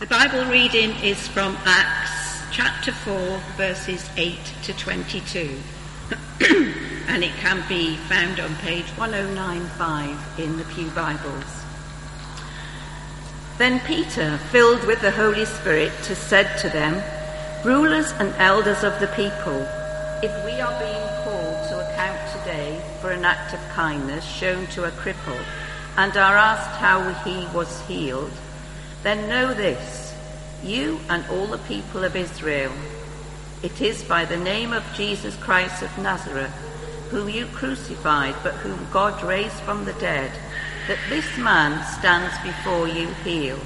The Bible reading is from Acts chapter 4, verses 8 to 22. And it can be found on page 1095 in the Pew Bibles. Then Peter, filled with the Holy Spirit, said to them, "Rulers and elders of the people, if we are being called to account today for an act of kindness shown to a cripple and are asked how he was healed, then know this, you and all the people of Israel. It is by the name of Jesus Christ of Nazareth, whom you crucified, but whom God raised from the dead, that this man stands before you healed.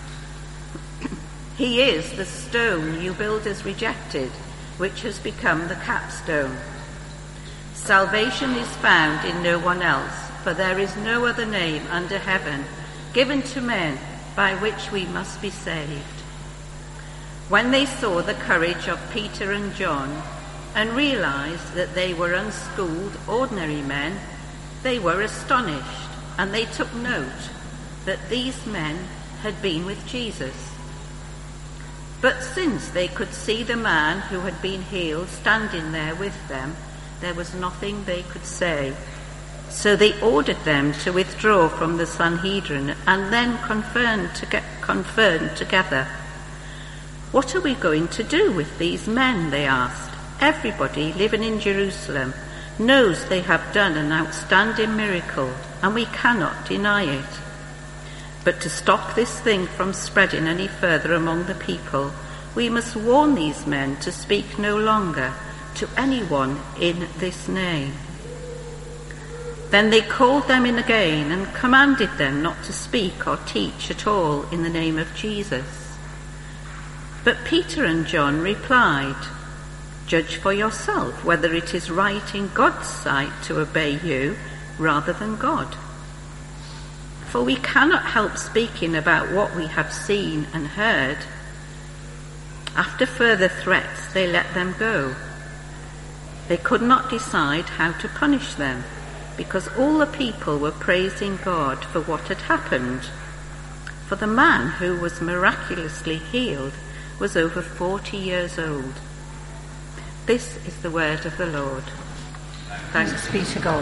He is the stone you builders rejected, which has become the capstone. Salvation is found in no one else, for there is no other name under heaven given to men by which we must be saved." When they saw the courage of Peter and John and realized that they were unschooled, ordinary men, they were astonished, and they took note that these men had been with Jesus. But since they could see the man who had been healed standing there with them, there was nothing they could say. So they ordered them to withdraw from the Sanhedrin and then conferred together. "What are we going to do with these men?" they asked. "Everybody living in Jerusalem knows they have done an outstanding miracle, and we cannot deny it. But to stop this thing from spreading any further among the people, we must warn these men to speak no longer to anyone in this name." Then they called them in again and commanded them not to speak or teach at all in the name of Jesus. But Peter and John replied, "Judge for yourself whether it is right in God's sight to obey you rather than God. For we cannot help speaking about what we have seen and heard." After further threats, they let them go. They could not decide how to punish them, because all the people were praising God for what had happened. For the man who was miraculously healed was over 40 years old. This is the word of the Lord. Thanks be to God.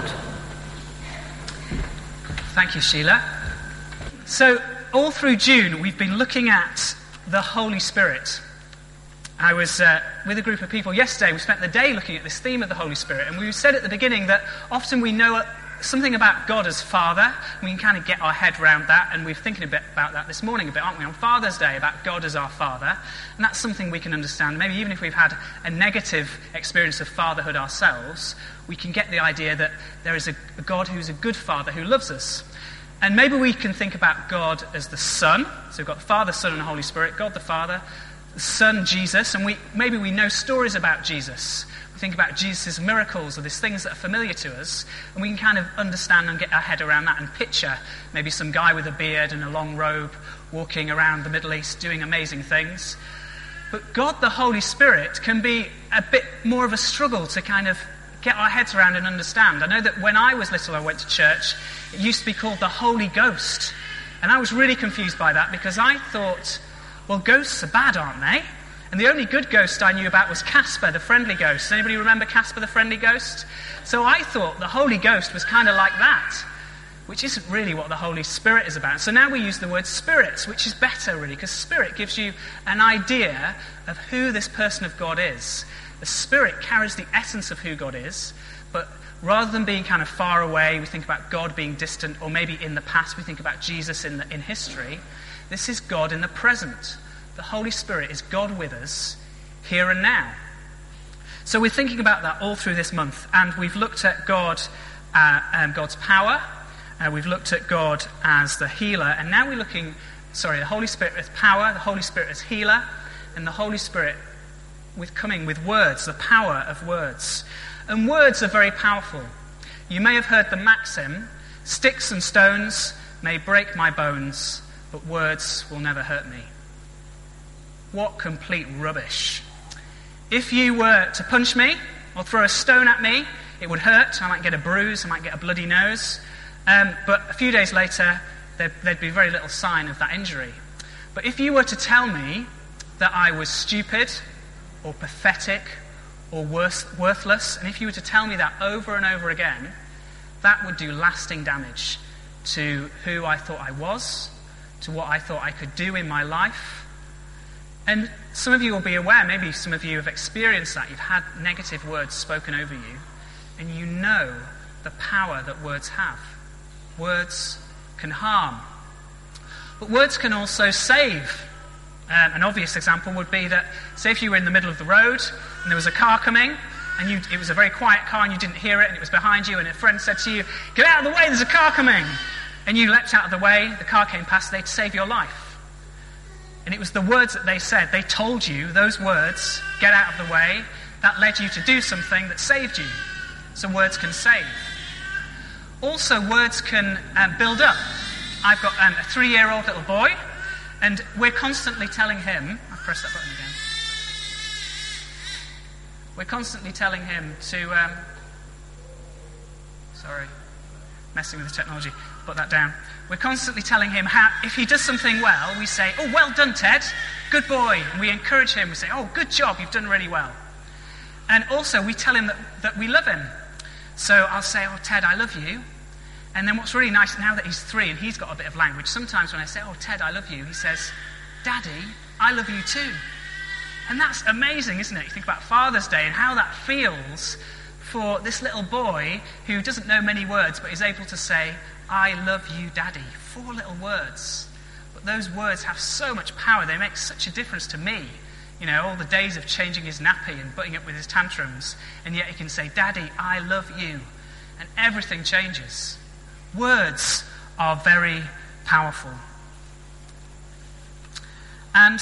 Thank you, Sheila. So, all through June, we've been looking at the Holy Spirit. I was with a group of people yesterday. We spent the day looking at this theme of the Holy Spirit, and we said at the beginning that often we know something about God as Father. We can kind of get our head around that, and we're thinking a bit about that this morning, aren't we, on Father's Day, about God as our Father. And that's something we can understand. Maybe even if we've had a negative experience of fatherhood ourselves, we can get the idea that there is a God who's a good Father who loves us. And maybe we can think about God as the Son. So we've got the Father, Son, and the Holy Spirit. God the Father, the Son, Jesus, and maybe we know stories about Jesus. We think about Jesus' miracles or these things that are familiar to us, and we can kind of understand and get our head around that and picture maybe some guy with a beard and a long robe walking around the Middle East doing amazing things. But God the Holy Spirit can be a bit more of a struggle to kind of get our heads around and understand. I know that when I was little, I went to church. It used to be called the Holy Ghost, and I was really confused by that because I thought, well, ghosts are bad, aren't they? And the only good ghost I knew about was Casper, the friendly ghost. Does anybody remember Casper, the friendly ghost? So I thought the Holy Ghost was kind of like that, which isn't really what the Holy Spirit is about. So now we use the word Spirit, which is better, really, because Spirit gives you an idea of who this person of God is. The Spirit carries the essence of who God is, but rather than being kind of far away, we think about God being distant, or maybe in the past, we think about Jesus in history. This is God in the present. The Holy Spirit is God with us here and now. So we're thinking about that all through this month, and we've looked at God's power, we've looked at God as the healer, and now we're looking, the Holy Spirit as power, the Holy Spirit as healer, and the Holy Spirit coming with words, the power of words. And words are very powerful. You may have heard the maxim, "Sticks and stones may break my bones, but words will never hurt me." What complete rubbish. If you were to punch me or throw a stone at me, it would hurt. I might get a bruise, I might get a bloody nose. But a few days later, there'd be very little sign of that injury. But if you were to tell me that I was stupid or pathetic or worthless, and if you were to tell me that over and over again, that would do lasting damage to who I thought I was, to what I thought I could do in my life. And some of you will be aware, maybe some of you have experienced that. You've had negative words spoken over you, and you know the power that words have. Words can harm. But words can also save. An obvious example would be that, say if you were in the middle of the road, and there was a car coming, and it was a very quiet car, and you didn't hear it, and it was behind you, and a friend said to you, "Get out of the way, there's a car coming!" And you leapt out of the way, the car came past, they'd save your life. And it was the words that they said, they told you, those words, "Get out of the way," that led you to do something that saved you. So words can save. Also, words can build up. I've got a 3-year-old little boy, and we're constantly telling him, I'll press that button again. We're constantly telling him to, messing with the technology, put that down. We're constantly telling him how, if he does something well, we say, "Oh, well done, Ted, good boy." And we encourage him, we say, "Oh, good job, you've done really well." And also, we tell him that we love him. So I'll say, "Oh, Ted, I love you." And then what's really nice, now that he's 3 and he's got a bit of language, sometimes when I say, "Oh, Ted, I love you," he says, "Daddy, I love you too." And that's amazing, isn't it? You think about Father's Day and how that feels for this little boy who doesn't know many words but is able to say, "I love you, Daddy." 4 little words. But those words have so much power. They make such a difference to me. You know, all the days of changing his nappy and butting up with his tantrums. And yet he can say, "Daddy, I love you." And everything changes. Words are very powerful. And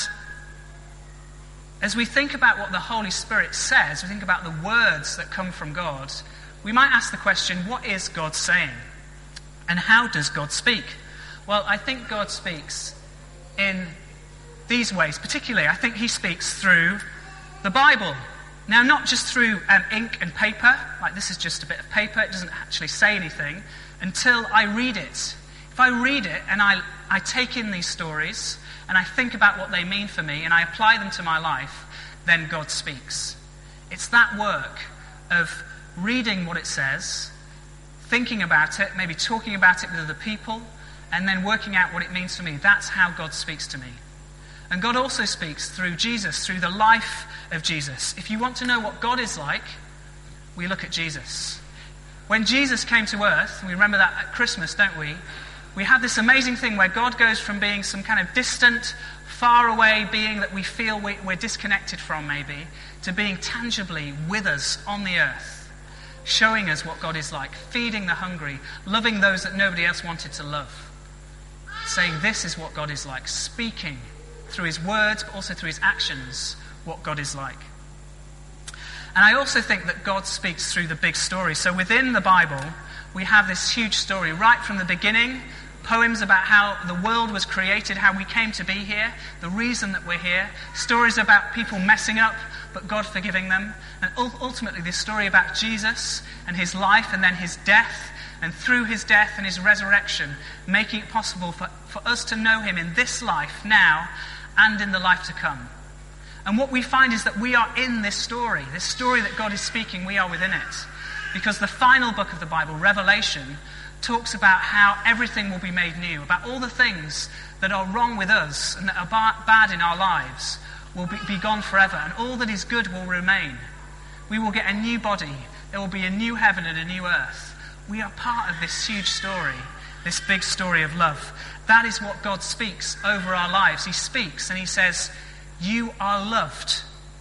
as we think about what the Holy Spirit says, we think about the words that come from God, we might ask the question, what is God saying? And how does God speak? Well, I think God speaks in these ways. Particularly, I think he speaks through the Bible. Now, not just through ink and paper, like this is just a bit of paper, it doesn't actually say anything, until I read it. If I read it and I take in these stories, and I think about what they mean for me, and I apply them to my life, then God speaks. It's that work of reading what it says, thinking about it, maybe talking about it with other people, and then working out what it means for me. That's how God speaks to me. And God also speaks through Jesus, through the life of Jesus. If you want to know what God is like, we look at Jesus. When Jesus came to earth, we remember that at Christmas, don't we? We have this amazing thing where God goes from being some kind of distant, far away being that we feel we're disconnected from maybe, to being tangibly with us on the earth, showing us what God is like, feeding the hungry, loving those that nobody else wanted to love, saying this is what God is like, speaking through his words but also through his actions what God is like. And I also think that God speaks through the big story. So within the Bible, we have this huge story right from the beginning, poems about how the world was created, how we came to be here, the reason that we're here, stories about people messing up, but God forgiving them, and ultimately this story about Jesus and his life and then his death, and through his death and his resurrection, making it possible for us to know him in this life now and in the life to come. And what we find is that we are in this story that God is speaking, we are within it. Because the final book of the Bible, Revelation, talks about how everything will be made new, about all the things that are wrong with us and that are bad in our lives will be gone forever, and all that is good will remain. We will get a new body. There will be a new heaven and a new earth. We are part of this huge story, this big story of love. That is what God speaks over our lives. He speaks and he says, "You are loved.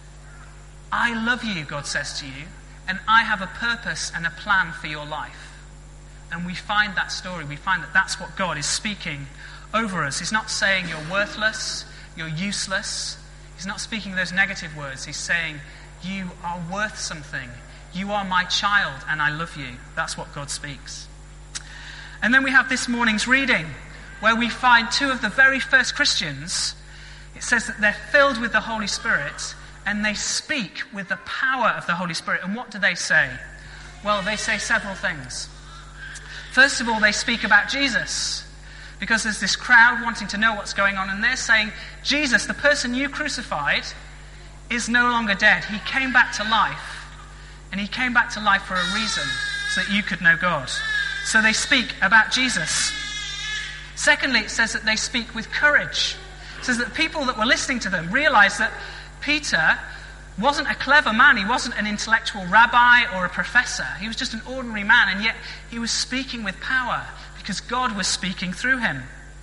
I love you," God says to you, "and I have a purpose and a plan for your life." And we find that story, we find that that's what God is speaking over us. He's not saying you're worthless, you're useless. He's not speaking those negative words. He's saying, you are worth something. You are my child and I love you. That's what God speaks. And then we have this morning's reading where we find 2 of the very first Christians. It says that they're filled with the Holy Spirit and they speak with the power of the Holy Spirit. And what do they say? Well, they say several things. First of all, they speak about Jesus. because there's this crowd wanting to know what's going on, and they're saying, Jesus, the person you crucified, is no longer dead. He came back to life, and he came back to life for a reason, so that you could know God. So they speak about Jesus. Secondly, it says that they speak with courage. It says that people that were listening to them realized that Peter wasn't a clever man. He wasn't an intellectual rabbi or a professor. He was just an ordinary man, and yet he was speaking with power because God was speaking through him.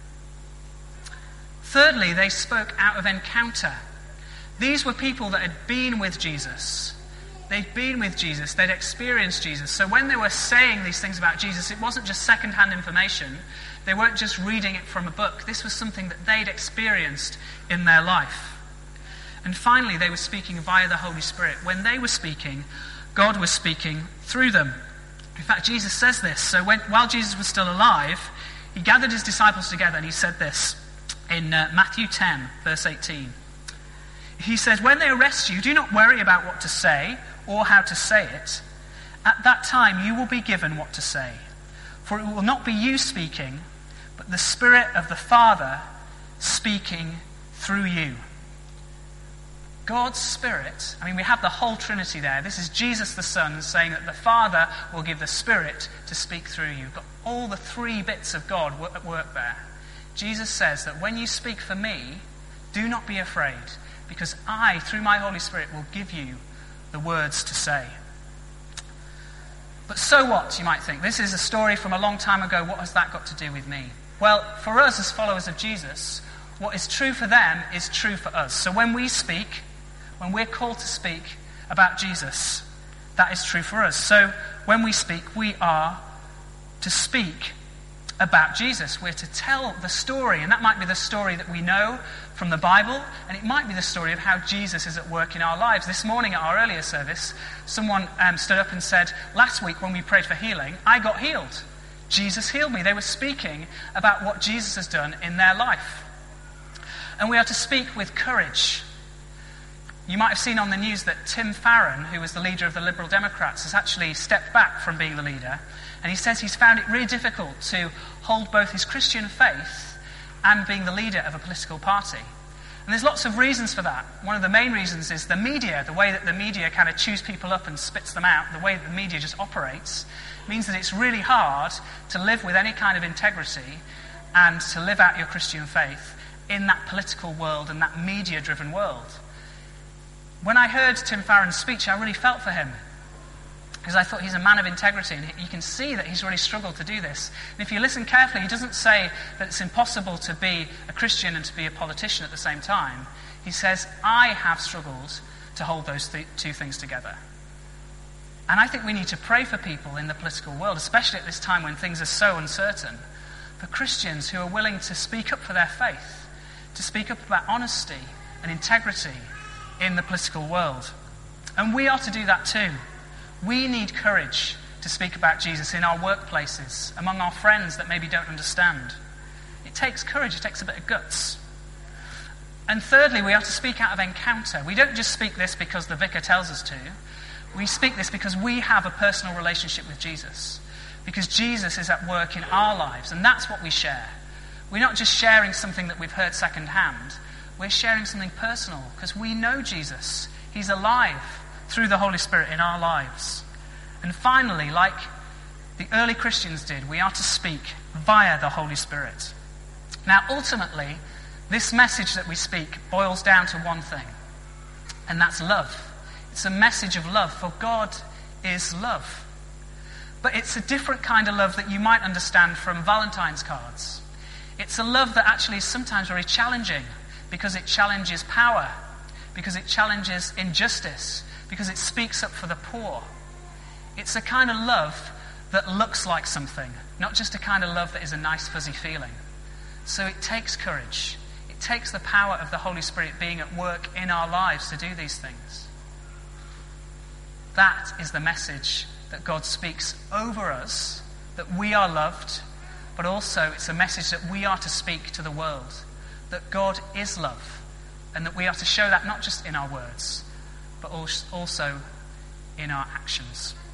Thirdly, they spoke out of encounter. These were people that had been with Jesus. They'd been with Jesus. They'd experienced Jesus. So when they were saying these things about Jesus, it wasn't just second-hand information. They weren't just reading it from a book. This was something that they'd experienced in their life. And finally, they were speaking via the Holy Spirit. When they were speaking, God was speaking through them. In fact, Jesus says this. So while Jesus was still alive, he gathered his disciples together and he said this in Matthew 10, verse 18. He says, when they arrest you, do not worry about what to say or how to say it. At that time, you will be given what to say. For it will not be you speaking, but the Spirit of the Father speaking through you. God's Spirit, we have the whole Trinity there. This is Jesus the Son saying that the Father will give the Spirit to speak through you. You've got all the three bits of God at work there. Jesus says that when you speak for me, do not be afraid, because I, through my Holy Spirit, will give you the words to say. But so what, you might think? This is a story from a long time ago. What has that got to do with me? Well, for us as followers of Jesus, what is true for them is true for us. So when we speak, when we're called to speak about Jesus, that is true for us. So when we speak, we are to speak about Jesus. We're to tell the story, and that might be the story that we know from the Bible, and it might be the story of how Jesus is at work in our lives. This morning at our earlier service, someone stood up and said, last week when we prayed for healing, I got healed. Jesus healed me. They were speaking about what Jesus has done in their life. And we are to speak with courage. You might have seen on the news that Tim Farron, who was the leader of the Liberal Democrats, has actually stepped back from being the leader. And he says he's found it really difficult to hold both his Christian faith and being the leader of a political party. And there's lots of reasons for that. One of the main reasons is the media, the way that the media kind of chews people up and spits them out, the way that the media just operates, means that it's really hard to live with any kind of integrity and to live out your Christian faith in that political world and that media-driven world. When I heard Tim Farron's speech, I really felt for him, because I thought he's a man of integrity, and you can see that he's really struggled to do this. And if you listen carefully, he doesn't say that it's impossible to be a Christian and to be a politician at the same time. He says, I have struggled to hold those two things together. And I think we need to pray for people in the political world, especially at this time when things are so uncertain, for Christians who are willing to speak up for their faith, to speak up about honesty and integrity in the political world. And we are to do that too. We need courage to speak about Jesus in our workplaces, among our friends that maybe don't understand. It takes courage, it takes a bit of guts. And thirdly, we are to speak out of encounter. We don't just speak this because the vicar tells us to. We speak this because we have a personal relationship with Jesus, because Jesus is at work in our lives, and that's what we share. We're not just sharing something that we've heard secondhand. We're sharing something personal because we know Jesus. He's alive through the Holy Spirit in our lives. And finally, like the early Christians did, we are to speak via the Holy Spirit. Now, ultimately, this message that we speak boils down to one thing, and that's love. It's a message of love, for God is love. But it's a different kind of love that you might understand from Valentine's cards. It's a love that actually is sometimes very challenging, because it challenges power, because it challenges injustice, because it speaks up for the poor. It's a kind of love that looks like something, not just a kind of love that is a nice fuzzy feeling. So it takes courage. It takes the power of the Holy Spirit being at work in our lives to do these things. That is the message that God speaks over us, that we are loved, but also it's a message that we are to speak to the world, that God is love, and that we are to show that not just in our words, but also in our actions.